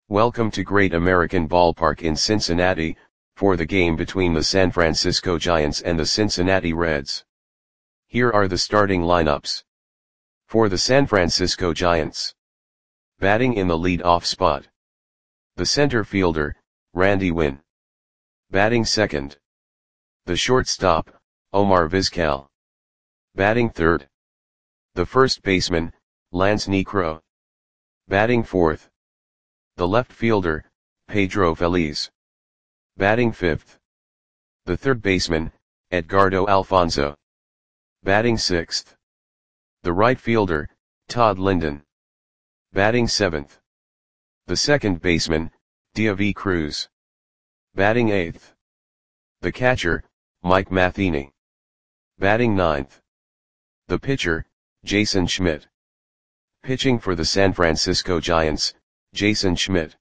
Welcome to Great American Ballpark in Cincinnati, for the game between the San Francisco Giants and the Cincinnati Reds. Here are the starting lineups. For the San Francisco Giants. Batting in the lead-off spot. The center fielder, Randy Winn. Batting second. The shortstop, Omar Vizquel. Batting third. The first baseman, Lance Niekro. Batting fourth. The left fielder, Pedro Feliz. Batting fifth. The third baseman, Edgardo Alfonzo. Batting sixth. The right fielder, Todd Linden. Batting seventh. The second baseman, Deivi Cruz. Batting eighth. The catcher, Mike Matheny. Batting ninth. The pitcher, Jason Schmidt. Pitching for the San Francisco Giants, Jason Schmidt.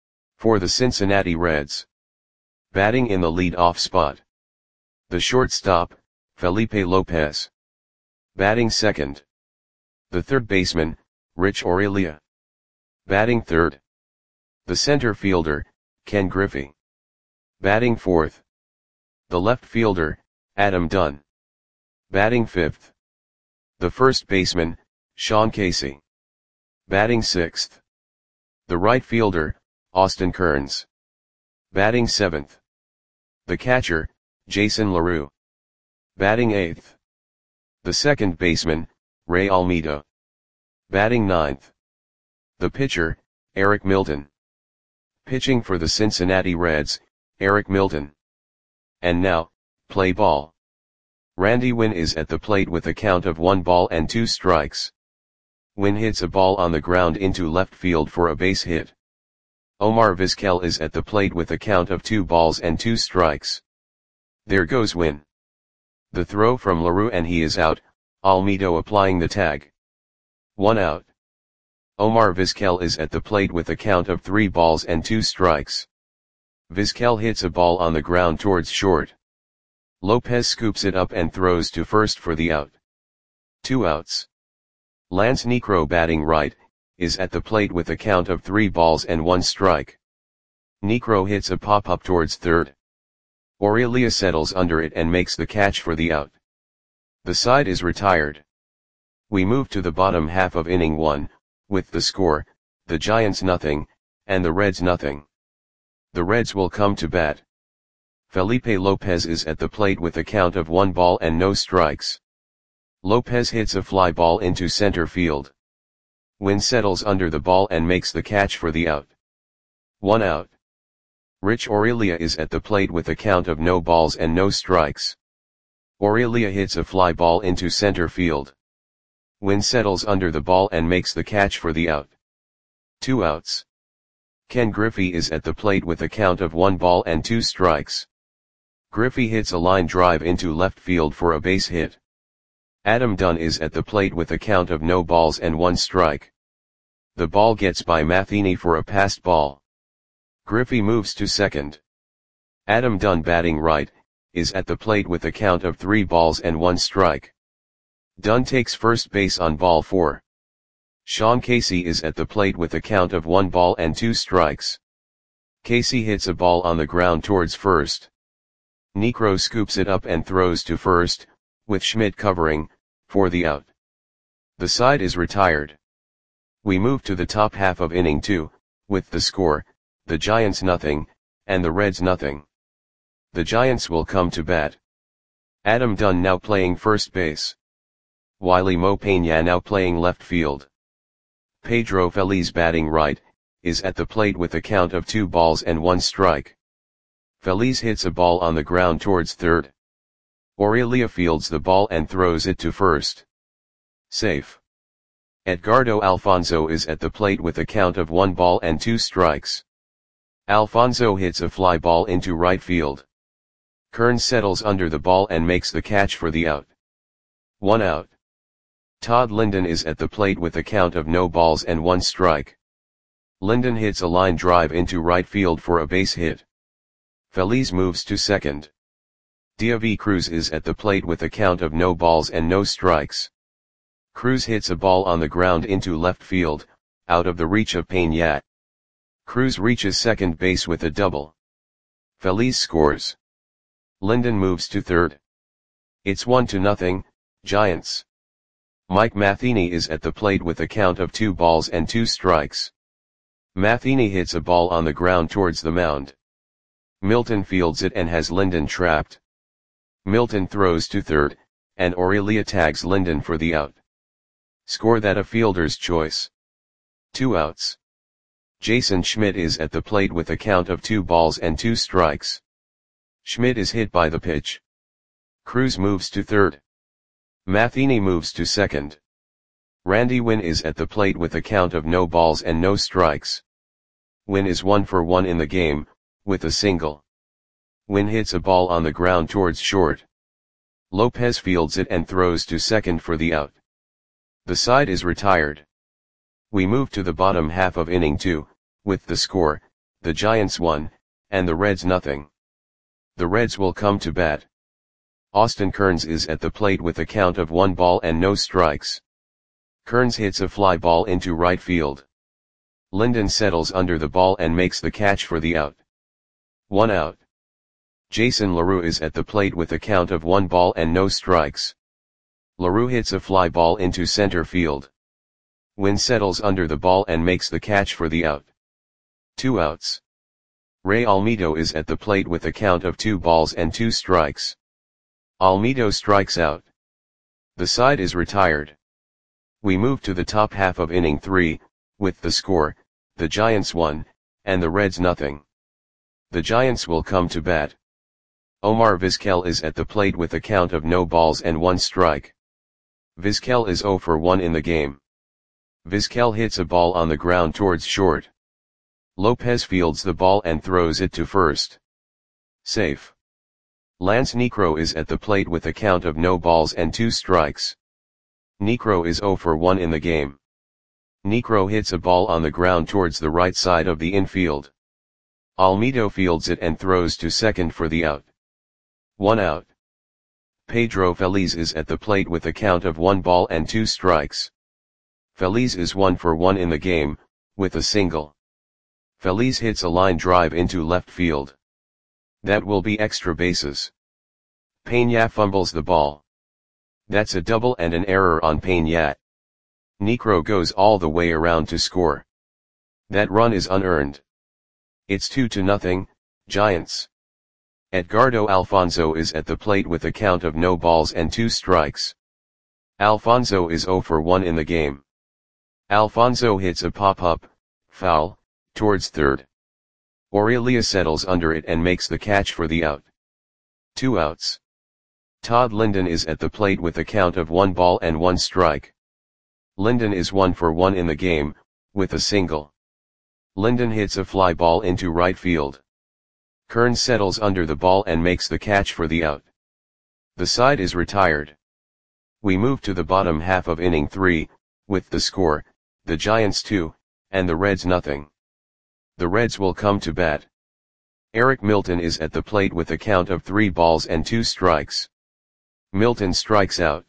For the Cincinnati Reds. Batting in the lead-off spot. The shortstop, Felipe Lopez. Batting second. The third baseman, Rich Aurilia. Batting third. The center fielder, Ken Griffey. Batting fourth. The left fielder, Adam Dunn. Batting fifth. The first baseman, Sean Casey. Batting sixth. The right fielder, Austin Kearns. Batting seventh. The catcher, Jason LaRue. Batting eighth. The second baseman, Ray Almeida. Batting ninth. The pitcher, Eric Milton. Pitching for the Cincinnati Reds, Eric Milton. And now, play ball. Randy Winn is at the plate with a count of 1 ball and 2 strikes. Winn hits a ball on the ground into left field for a base hit. Omar Vizquel is at the plate with a count of 2 balls and 2 strikes. There goes Winn. The throw from LaRue and he is out, Almeida applying the tag. 1 out. Omar Vizquel is at the plate with a count of 3 balls and 2 strikes. Vizquel hits a ball on the ground towards short. Lopez scoops it up and throws to first for the out. 2 outs. Lance Niekro, batting right, is at the plate with a count of 3 balls and 1 strike. Niekro hits a pop-up towards third. Aurilia settles under it and makes the catch for the out. The side is retired. We move to the bottom half of inning 1, with the score, the Giants nothing, and the Reds nothing. The Reds will come to bat. Felipe Lopez is at the plate with a count of 1 ball and no strikes. Lopez hits a fly ball into center field. Winn settles under the ball and makes the catch for the out. 1 out. Rich Aurilia is at the plate with a count of no balls and no strikes. Aurilia hits a fly ball into center field. Winn settles under the ball and makes the catch for the out. 2 outs. Ken Griffey is at the plate with a count of 1 ball and 2 strikes. Griffey hits a line drive into left field for a base hit. Adam Dunn is at the plate with a count of no balls and 1 strike. The ball gets by Matheny for a passed ball. Griffey moves to second. Adam Dunn, batting right, is at the plate with a count of 3 balls and 1 strike. Dunn takes first base on ball 4. Sean Casey is at the plate with a count of 1 ball and 2 strikes. Casey hits a ball on the ground towards first. Niekro scoops it up and throws to first, with Schmidt covering, for the out. The side is retired. We move to the top half of inning 2, with the score, the Giants nothing, and the Reds nothing. The Giants will come to bat. Adam Dunn now playing first base. Wiley Mo Peña now playing left field. Pedro Feliz, batting right, is at the plate with a count of 2 balls and 1 strike. Feliz hits a ball on the ground towards third. Aurilia fields the ball and throws it to first. Safe. Edgardo Alfonzo is at the plate with a count of 1 ball and 2 strikes. Alfonzo hits a fly ball into right field. Kearns settles under the ball and makes the catch for the out. 1 out. Todd Linden is at the plate with a count of no balls and 1 strike. Linden hits a line drive into right field for a base hit. Feliz moves to second. Deivi Cruz is at the plate with a count of no balls and no strikes. Cruz hits a ball on the ground into left field, out of the reach of Peña. Cruz reaches second base with a double. Feliz scores. Linden moves to third. It's 1-0, Giants. Mike Matheny is at the plate with a count of 2 balls and 2 strikes. Matheny hits a ball on the ground towards the mound. Milton fields it and has Linden trapped. Milton throws to third, and Aurelia tags Linden for the out. Score that a fielder's choice. 2 outs. Jason Schmidt is at the plate with a count of 2 balls and 2 strikes. Schmidt is hit by the pitch. Cruz moves to third. Matheny moves to second. Randy Wynn is at the plate with a count of no balls and no strikes. Wynn is 1 for 1 in the game, with a single. Wynn hits a ball on the ground towards short. Lopez fields it and throws to second for the out. The side is retired. We move to the bottom half of inning 2, with the score, the Giants 1, and the Reds 0. The Reds will come to bat. Austin Kearns is at the plate with a count of 1 ball and no strikes. Kearns hits a fly ball into right field. Linden settles under the ball and makes the catch for the out. 1 out. Jason LaRue is at the plate with a count of 1 ball and no strikes. LaRue hits a fly ball into center field. Wynn settles under the ball and makes the catch for the out. 2 outs. Ray Almedo is at the plate with a count of 2 balls and 2 strikes. Almedo strikes out. The side is retired. We move to the top half of inning 3, with the score, the Giants 1, and the Reds 0. The Giants will come to bat. Omar Vizquel is at the plate with a count of no balls and 1 strike. Vizquel is 0 for 1 in the game. Vizquel hits a ball on the ground towards short. Lopez fields the ball and throws it to first. Safe. Lance Niekro is at the plate with a count of no balls and 2 strikes. Niekro is 0 for 1 in the game. Niekro hits a ball on the ground towards the right side of the infield. Almedo fields it and throws to second for the out. 1 out. Pedro Feliz is at the plate with a count of 1 ball and 2 strikes. Feliz is 1 for 1 in the game, with a single. Feliz hits a line drive into left field. That will be extra bases. Peña fumbles the ball. That's a double and an error on Peña. Niekro goes all the way around to score. That run is unearned. It's 2-0, Giants. Edgardo Alfonzo is at the plate with a count of no balls and 2 strikes. Alfonzo is 0 for 1 in the game. Alfonzo hits a pop-up, foul, towards third. Aurelia settles under it and makes the catch for the out. 2 outs. Todd Linden is at the plate with a count of 1 ball and 1 strike. Linden is 1 for 1 in the game, with a single. Linden hits a fly ball into right field. Kearns settles under the ball and makes the catch for the out. The side is retired. We move to the bottom half of inning 3, with the score, the Giants 2, and the Reds 0. The Reds will come to bat. Eric Milton is at the plate with a count of 3 balls and 2 strikes. Milton strikes out.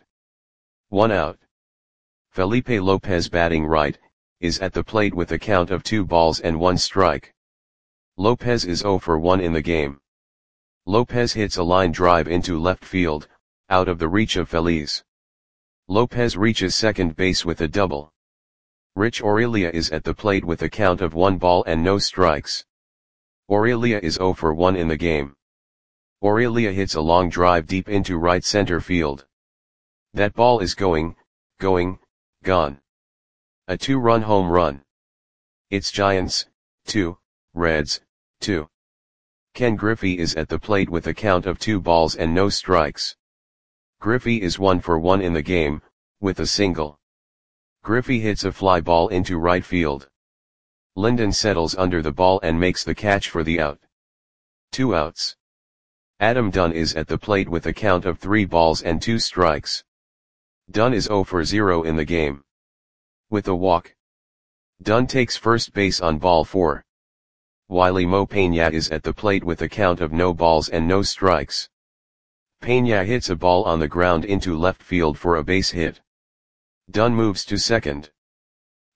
1 out. Felipe Lopez, batting right, is at the plate with a count of 2 balls and 1 strike. Lopez is 0 for 1 in the game. Lopez hits a line drive into left field, out of the reach of Feliz. Lopez reaches second base with a double. Rich Aurelia is at the plate with a count of 1 ball and no strikes. Aurelia is 0 for 1 in the game. Aurelia hits a long drive deep into right center field. That ball is gone. A 2-run home run. It's Giants 2, Reds 2. Ken Griffey is at the plate with a count of 2 balls and no strikes. Griffey is 1 for 1 in the game, with a single. Griffey hits a fly ball into right field. Linden settles under the ball and makes the catch for the out. 2 outs. Adam Dunn is at the plate with a count of 3 balls and 2 strikes. Dunn is 0 for 0 in the game. With a walk. Dunn takes first base on ball 4. Wiley Mo Peña is at the plate with a count of no balls and no strikes. Peña hits a ball on the ground into left field for a base hit. Dunn moves to second.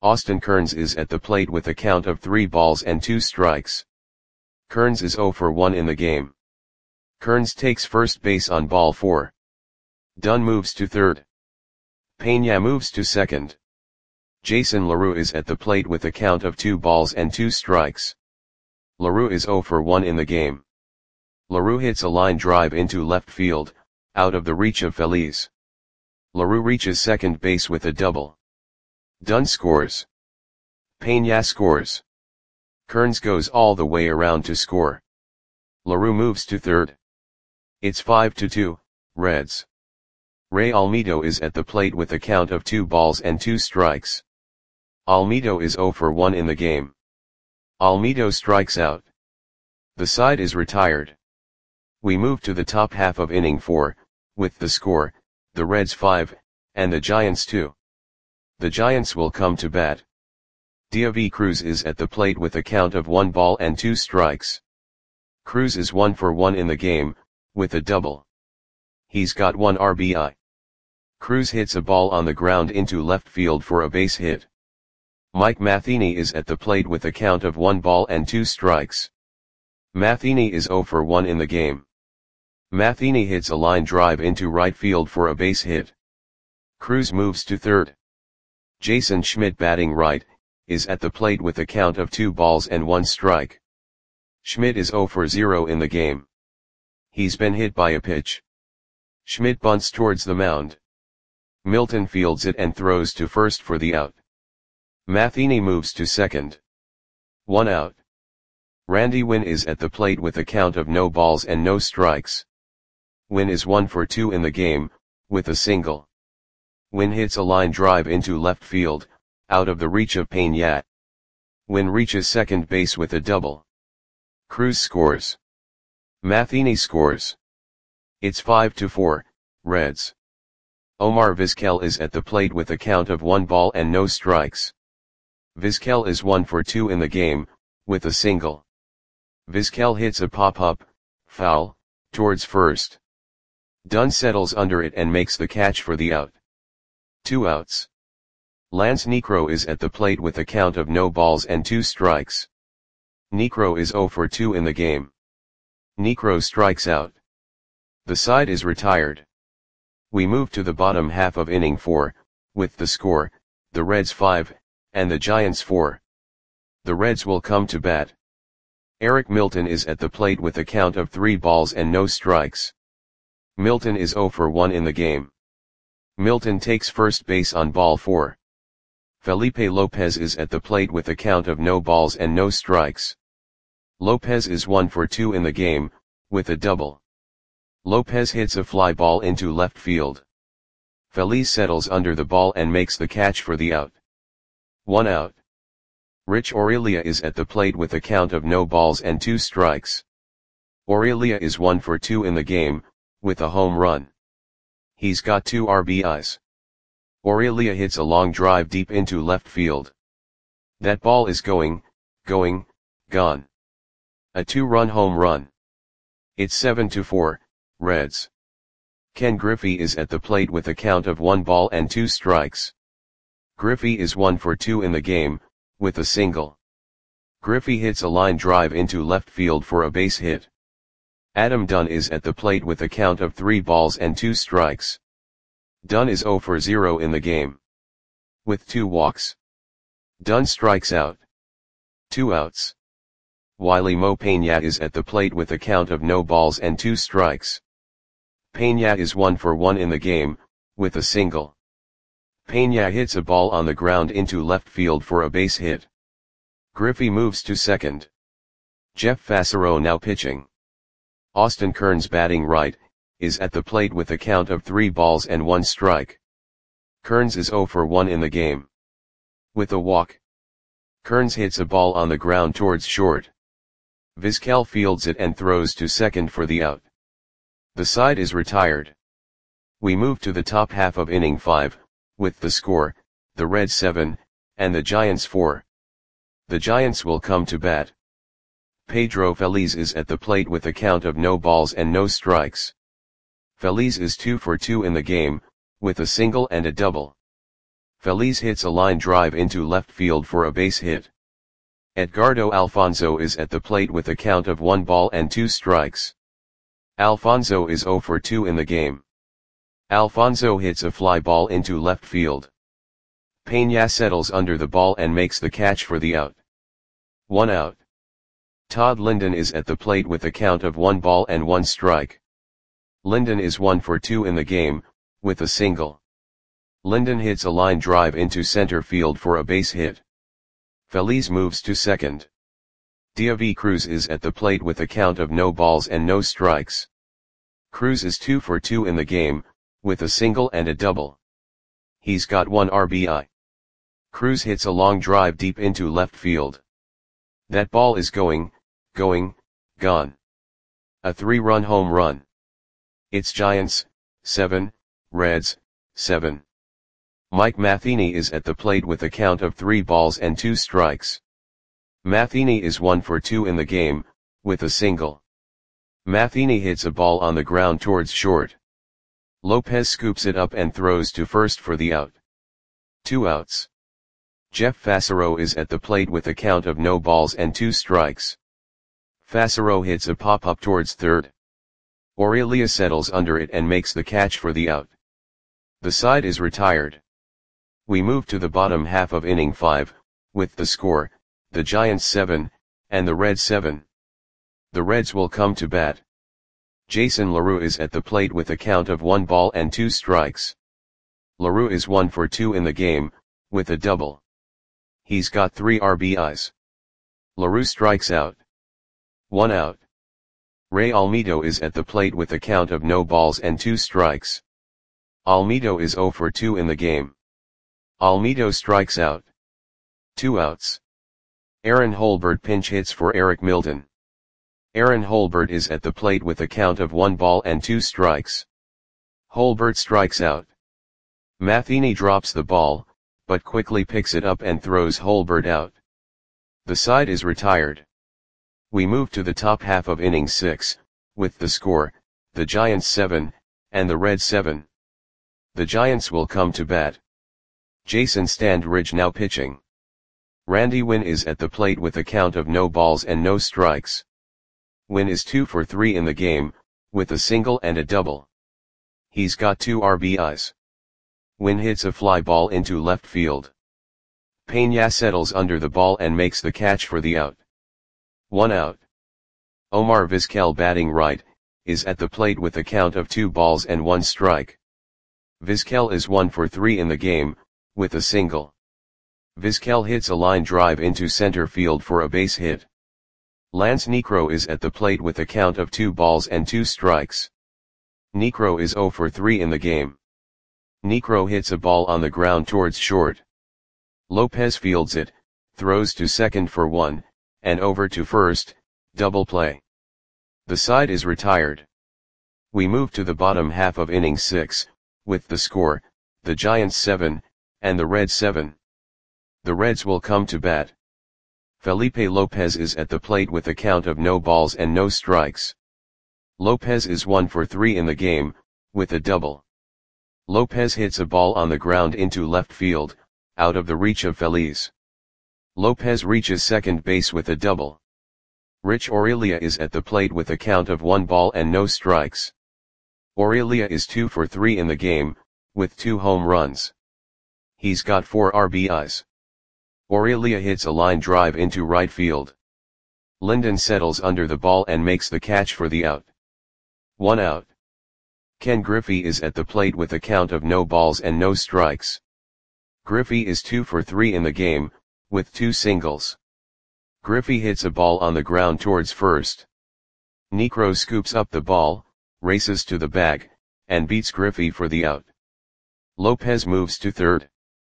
Austin Kearns is at the plate with a count of 3 balls and 2 strikes. Kearns is 0 for 1 in the game. Kearns takes first base on ball 4. Dunn moves to third. Peña moves to second. Jason LaRue is at the plate with a count of 2 balls and 2 strikes. LaRue is 0 for 1 in the game. LaRue hits a line drive into left field, out of the reach of Feliz. LaRue reaches second base with a double. Dunn scores. Peña scores. Kearns goes all the way around to score. LaRue moves to third. It's 5-2, Reds. Ray Almedo is at the plate with a count of 2 balls and 2 strikes. Almedo is 0 for 1 in the game. Almedo strikes out. The side is retired. We move to the top half of inning 4, with the score, the Reds 5, and the Giants 2. The Giants will come to bat. Deivi Cruz is at the plate with a count of 1 ball and 2 strikes. Cruz is 1 for 1 in the game, with a double. He's got 1 RBI. Cruz hits a ball on the ground into left field for a base hit. Mike Matheny is at the plate with a count of 1 ball and 2 strikes. Matheny is 0 for 1 in the game. Matheny hits a line drive into right field for a base hit. Cruz moves to third. Jason Schmidt, batting right, is at the plate with a count of 2 balls and 1 strike. Schmidt is 0 for 0 in the game. He's been hit by a pitch. Schmidt bunts towards the mound. Milton fields it and throws to first for the out. Matheny moves to second. 1 out. Randy Winn is at the plate with a count of no balls and no strikes. Winn is 1 for 2 in the game, with a single. Winn hits a line drive into left field, out of the reach of Peña. Winn reaches second base with a double. Cruz scores. Matheny scores. It's 5-4, Reds. Omar Vizquel is at the plate with a count of 1 ball and no strikes. Vizquel is 1 for 2 in the game, with a single. Vizquel hits a pop-up, foul, towards first. Dunn settles under it and makes the catch for the out. 2 outs. Lance Niekro is at the plate with a count of no balls and 2 strikes. Niekro is 0 for 2 in the game. Niekro strikes out. The side is retired. We move to the bottom half of inning 4, with the score, the Reds 5, and the Giants 4. The Reds will come to bat. Eric Milton is at the plate with a count of 3 balls and no strikes. Milton is 0 for 1 in the game. Milton takes first base on ball 4. Felipe Lopez is at the plate with a count of no balls and no strikes. Lopez is 1 for 2 in the game, with a double. Lopez hits a fly ball into left field. Feliz settles under the ball and makes the catch for the out. 1 out. Rich Aurelia is at the plate with a count of no balls and 2 strikes. Aurelia is 1 for 2 in the game, with a home run. He's got 2 RBIs. Aurelia hits a long drive deep into left field. That ball is going, gone. A 2-run home run. It's 7-4, Reds. Ken Griffey is at the plate with a count of 1 ball and 2 strikes. Griffey is 1 for 2 in the game, with a single. Griffey hits a line drive into left field for a base hit. Adam Dunn is at the plate with a count of 3 balls and 2 strikes. Dunn is 0 for 0 in the game. With 2 walks. Dunn strikes out. 2 outs. Wiley Mo Peña is at the plate with a count of no balls and 2 strikes. Peña is 1 for 1 in the game, with a single. Peña hits a ball on the ground into left field for a base hit. Griffey moves to second. Jeff Fassero now pitching. Austin Kearns, batting right, is at the plate with a count of 3 balls and 1 strike. Kearns is 0 for 1 in the game. With a walk. Kearns hits a ball on the ground towards short. Vizquel fields it and throws to second for the out. The side is retired. We move to the top half of inning 5, with the score, the Reds 7, and the Giants 4. The Giants will come to bat. Pedro Feliz is at the plate with a count of no balls and no strikes. Feliz is 2 for 2 in the game, with a single and a double. Feliz hits a line drive into left field for a base hit. Edgardo Alfonzo is at the plate with a count of 1 ball and 2 strikes. Alfonzo is 0 for 2 in the game. Alfonzo hits a fly ball into left field. Peña settles under the ball and makes the catch for the out. 1 out. Todd Linden is at the plate with a count of 1 ball and 1 strike. Linden is 1 for 2 in the game, with a single. Linden hits a line drive into center field for a base hit. Feliz moves to second. Deivi Cruz is at the plate with a count of no balls and no strikes. Cruz is 2 for 2 in the game, with a single and a double. He's got 1 RBI. Cruz hits a long drive deep into left field. That ball is gone. A 3-run home run. It's Giants, 7, Reds, 7. Mike Matheny is at the plate with a count of 3 balls and 2 strikes. Matheny is 1 for 2 in the game, with a single. Matheny hits a ball on the ground towards short. Lopez scoops it up and throws to first for the out. 2 outs. Jeff Fassero is at the plate with a count of no balls and 2 strikes. Fassero hits a pop-up towards third. Aurelia settles under it and makes the catch for the out. The side is retired. We move to the bottom half of inning 5, with the score, the Giants 7, and the Reds 7. The Reds will come to bat. Jason LaRue is at the plate with a count of 1 ball and 2 strikes. LaRue is 1 for 2 in the game, with a double. He's got 3 RBIs. LaRue strikes out. 1 out. Ray Almedo is at the plate with a count of no balls and 2 strikes. Almedo is 0 for 2 in the game. Almedo strikes out. 2 outs. Aaron Holbert pinch hits for Eric Milden. Aaron Holbert is at the plate with a count of 1 ball and 2 strikes. Holbert strikes out. Matheny drops the ball, but quickly picks it up and throws Holbert out. The side is retired. We move to the top half of inning 6, with the score, the Giants 7, and the Reds 7. The Giants will come to bat. Jason Standridge now pitching. Randy Winn is at the plate with a count of no balls and no strikes. Winn is 2 for 3 in the game, with a single and a double. He's got 2 RBIs. Winn hits a fly ball into left field. Peña settles under the ball and makes the catch for the out. 1 out. Omar Vizquel batting right, is at the plate with a count of 2 balls and 1 strike. Vizquel is 1 for 3 in the game, with a single. Vizquel hits a line drive into center field for a base hit. Lance Niekro is at the plate with a count of 2 balls and 2 strikes. Niekro is 0 for 3 in the game. Niekro hits a ball on the ground towards short. Lopez fields it, throws to second for 1, and over to first, double play. The side is retired. We move to the bottom half of inning 6, with the score, the Giants 7, and the Reds 7. The Reds will come to bat. Felipe Lopez is at the plate with a count of no balls and no strikes. Lopez is 1 for 3 in the game, with a double. Lopez hits a ball on the ground into left field, out of the reach of Feliz. Lopez reaches second base with a double. Rich Aurelia is at the plate with a count of 1 ball and no strikes. Aurelia is 2 for 3 in the game, with 2 home runs. He's got 4 RBIs. Aurelia hits a line drive into right field. Linden settles under the ball and makes the catch for the out. 1 out. Ken Griffey is at the plate with a count of no balls and no strikes. Griffey is 2 for 3 in the game, with 2 singles. Griffey hits a ball on the ground towards first. Niekro scoops up the ball, races to the bag, and beats Griffey for the out. Lopez moves to third.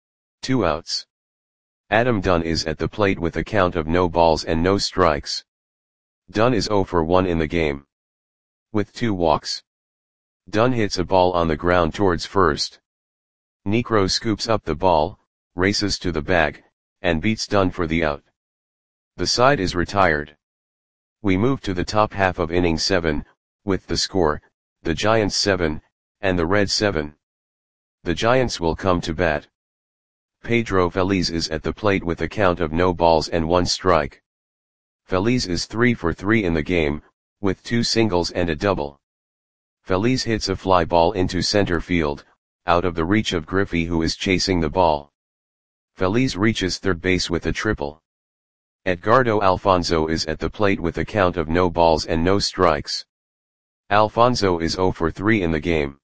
2 outs. Adam Dunn is at the plate with a count of no balls and no strikes. Dunn is 0 for 1 in the game. With 2 walks. Dunn hits a ball on the ground towards first. Niekro scoops up the ball, races to the bag, and beats Dunn for the out. The side is retired. We move to the top half of inning 7, with the score, the Giants 7, and the Reds 7. The Giants will come to bat. Pedro Feliz is at the plate with a count of no balls and 1 strike. Feliz is 3 for 3 in the game, with 2 singles and a double. Feliz hits a fly ball into center field, out of the reach of Griffey, who is chasing the ball. Feliz reaches third base with a triple. Edgardo Alfonso is at the plate with a count of no balls and no strikes. Alfonso is 0 for 3 in the game.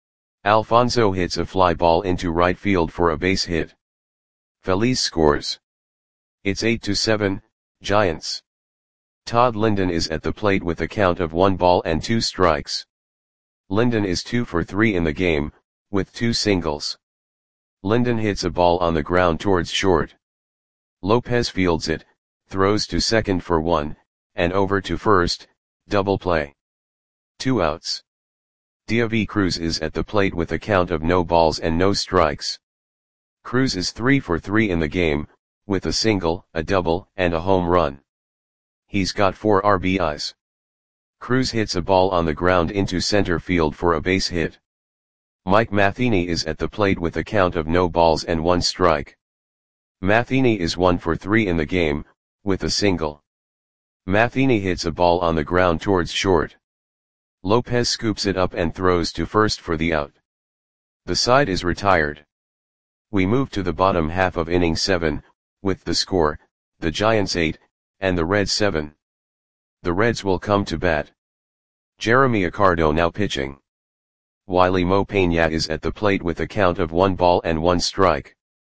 Alfonso hits a fly ball into right field for a base hit. Feliz scores. It's 8-7, Giants. Todd Linden is at the plate with a count of 1 ball and 2 strikes. Linden is 2 for 3 in the game, with 2 singles. Linden hits a ball on the ground towards short. Lopez fields it, throws to second for 1, and over to first, double play. 2 outs. David Cruz is at the plate with a count of no balls and no strikes. Cruz is 3 for 3 in the game, with a single, a double, and a home run. He's got 4 RBIs. Cruz hits a ball on the ground into center field for a base hit. Mike Matheny is at the plate with a count of no balls and 1 strike. Matheny is 1 for 3 in the game, with a single. Matheny hits a ball on the ground towards short. Lopez scoops it up and throws to first for the out. The side is retired. We move to the bottom half of inning 7, with the score, the Giants 8, and the Reds 7. The Reds will come to bat. Jeremy Accardo now pitching. Wiley Mo Peña is at the plate with a count of 1 ball and 1 strike.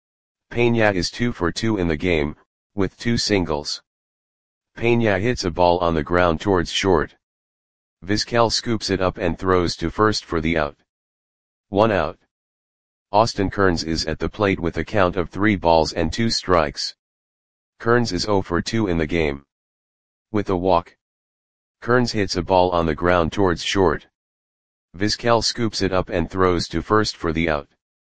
Peña is 2 for 2 in the game, with 2 singles. Peña hits a ball on the ground towards short. Vizquel scoops it up and throws to first for the out. 1 out. Austin Kearns is at the plate with a count of 3 balls and 2 strikes. Kearns is 0 for 2 in the game. With a walk. Kearns hits a ball on the ground towards short. Vizquel scoops it up and throws to first for the out.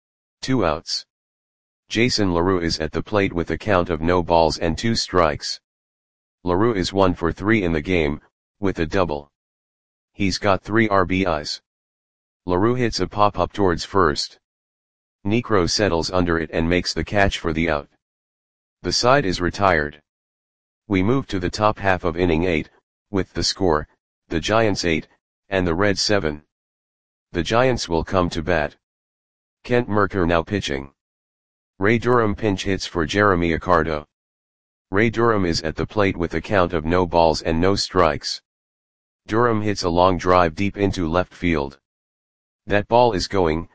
2 outs. Jason LaRue is at the plate with a count of no balls and 2 strikes. LaRue is 1 for 3 in the game, with a double. He's got 3 RBIs. LaRue hits a pop-up towards first. Niekro settles under it and makes the catch for the out. The side is retired. We move to the top half of inning 8, with the score, the Giants 8, and the Reds 7. The Giants will come to bat. Kent Mercker now pitching. Ray Durham pinch hits for Jeremy Accardo. Ray Durham is at the plate with a count of no balls and no strikes. Durham hits a long drive deep into left field. That ball is going,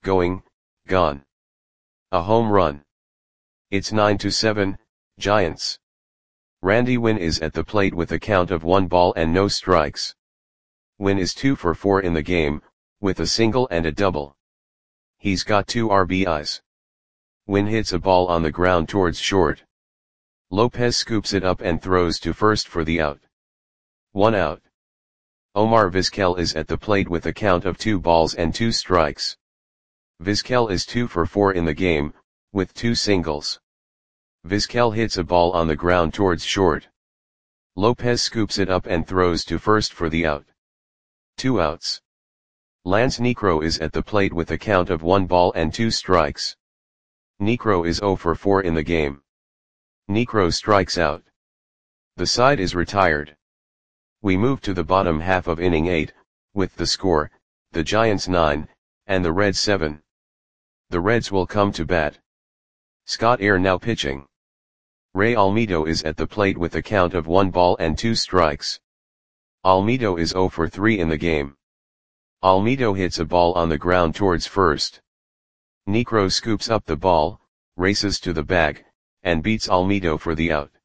gone. A home run. It's 9-7, Giants. Randy Winn is at the plate with a count of 1 ball and no strikes. Winn is 2 for 4 in the game, with a single and a double. He's got 2 RBIs. Winn hits a ball on the ground towards short. Lopez scoops it up and throws to first for the out. 1 out. Omar Vizquel is at the plate with a count of 2 balls and 2 strikes. Vizquel is 2 for 4 in the game, with 2 singles. Vizquel hits a ball on the ground towards short. Lopez scoops it up and throws to first for the out. 2 outs. Lance Niekro is at the plate with a count of 1 ball and 2 strikes. Niekro is 0 for 4 in the game. Niekro strikes out. The side is retired. We move to the bottom half of inning 8, with the score, the Giants 9, and the Reds 7. The Reds will come to bat. Scott Eyre now pitching. Ray Almedo is at the plate with a count of 1 ball and 2 strikes. Almedo is 0 for 3 in the game. Almedo hits a ball on the ground towards first. Niekro scoops up the ball, races to the bag, and beats Almedo for the out.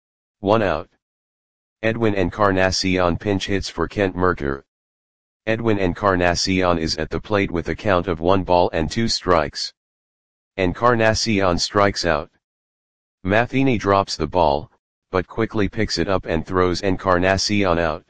1 out. Edwin Encarnacion pinch hits for Kent Mercker. Edwin Encarnacion is at the plate with a count of 1 ball and 2 strikes. Encarnacion strikes out. Matheny drops the ball, but quickly picks it up and throws Encarnacion out.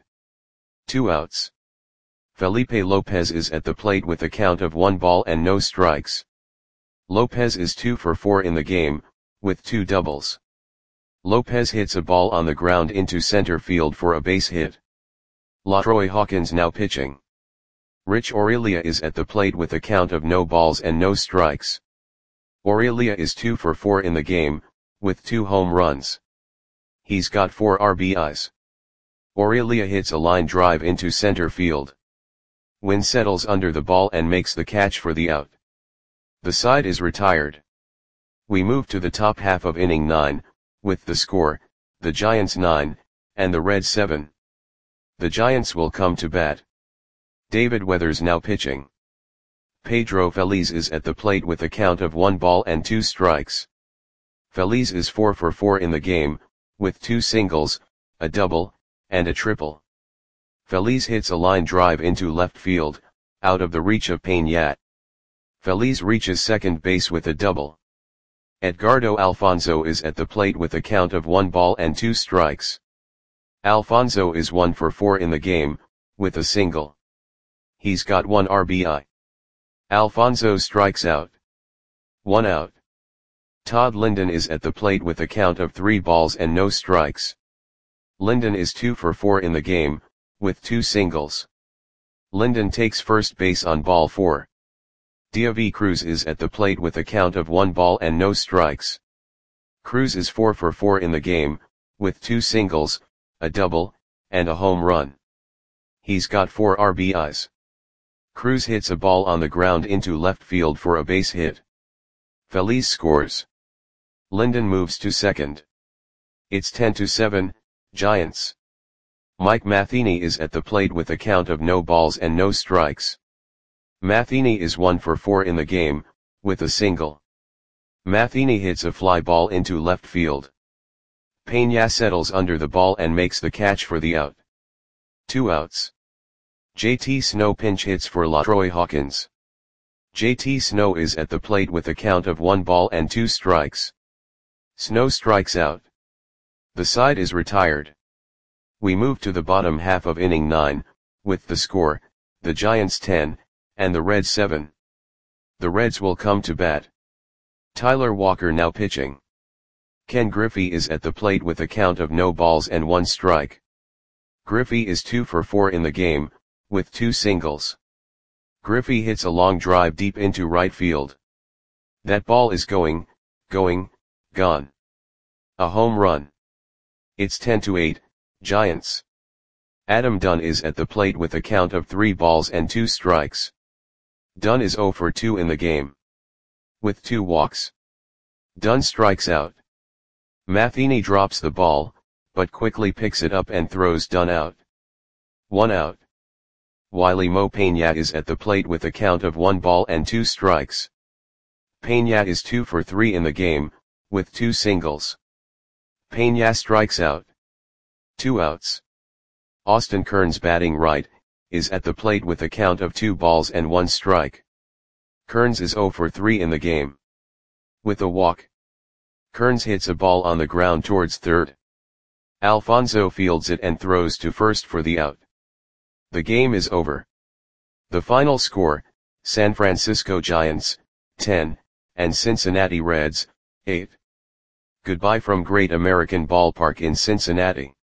2 outs. Felipe Lopez is at the plate with a count of 1 ball and no strikes. Lopez is 2 for 4 in the game, with 2 doubles. Lopez hits a ball on the ground into center field for a base hit. LaTroy Hawkins now pitching. Rich Aurelia is at the plate with a count of no balls and no strikes. Aurelia is 2 for 4 in the game, with 2 home runs. He's got 4 RBIs. Aurelia hits a line drive into center field. Wynn settles under the ball and makes the catch for the out. The side is retired. We move to the top half of inning 9, with the score, the Giants 9, and the Reds 7. The Giants will come to bat. David Weathers now pitching. Pedro Feliz is at the plate with a count of 1 ball and 2 strikes. Feliz is 4 for 4 in the game, with 2 singles, a double, and a triple. Feliz hits a line drive into left field, out of the reach of Peña. Feliz reaches second base with a double. Edgardo Alfonzo is at the plate with a count of 1 ball and 2 strikes. Alfonzo is 1 for 4 in the game, with a single. He's got 1 RBI. Alfonzo strikes out. 1 out. Todd Linden is at the plate with a count of 3 balls and no strikes. Linden is 2 for 4 in the game, with 2 singles. Linden takes first base on ball 4. Diavi Cruz is at the plate with a count of 1 ball and no strikes. Cruz is 4 for 4 in the game, with 2 singles, a double, and a home run. He's got 4 RBIs. Cruz hits a ball on the ground into left field for a base hit. Feliz scores. Linden moves to second. It's 10-7, Giants. Mike Matheny is at the plate with a count of no balls and no strikes. Matheny is 1 for 4 in the game, with a single. Matheny hits a fly ball into left field. Peña settles under the ball and makes the catch for the out. 2 outs. JT Snow pinch hits for LaTroy Hawkins. JT Snow is at the plate with a count of 1 ball and 2 strikes. Snow strikes out. The side is retired. We move to the bottom half of inning 9, with the score, the Giants 10, and the Reds 7. The Reds will come to bat. Tyler Walker now pitching. Ken Griffey is at the plate with a count of no balls and 1 strike. Griffey is 2 for 4 in the game, with 2 singles. Griffey hits a long drive deep into right field. That ball is gone. A home run. It's 10-8, Giants. Adam Dunn is at the plate with a count of 3 balls and 2 strikes. Dunn is 0 for 2 in the game, with 2 walks. Dunn strikes out. Matheny drops the ball, but quickly picks it up and throws Dunn out. 1 out. Wiley Mo Peña is at the plate with a count of 1 ball and 2 strikes. Peña is 2 for 3 in the game, with 2 singles. Peña strikes out. 2 outs. Austin Kearns batting right, is at the plate with a count of 2 balls and 1 strike. Kearns is 0 for 3 in the game, with a walk. Kearns hits a ball on the ground towards third. Alfonzo fields it and throws to first for the out. The game is over. The final score, San Francisco Giants, 10, and Cincinnati Reds, 8. Goodbye from Great American Ballpark in Cincinnati.